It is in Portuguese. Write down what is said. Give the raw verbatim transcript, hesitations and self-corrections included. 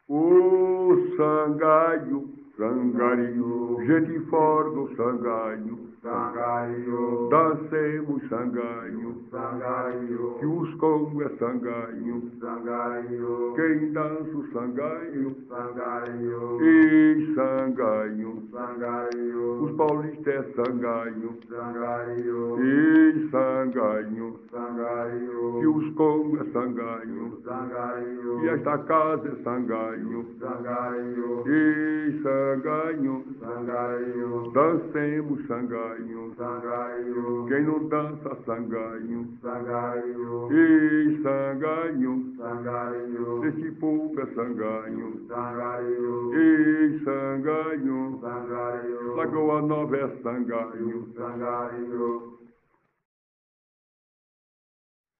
O sangaio, sangaio, gente fora do sangaio, sangaio, dancemos sangaio, sangaio, que os como é sangaio, sangaio, quem dança o sangaio, sangaio, e sangaio, sangaio, os paulistas é sangaio, sangaio, e sangaio, sangaio, que os como é sangaio, sangaio, e esta casa é sangaio, sangaio, e sangaio, sangaio, dancemos sangaio, sangaio, quem não dança sangaio, sangaio, e sangaio, sangaio, este povo é sangaio, sangaio, e sangaio, sangaio, Lagoa Nova é sangaio, sangaio,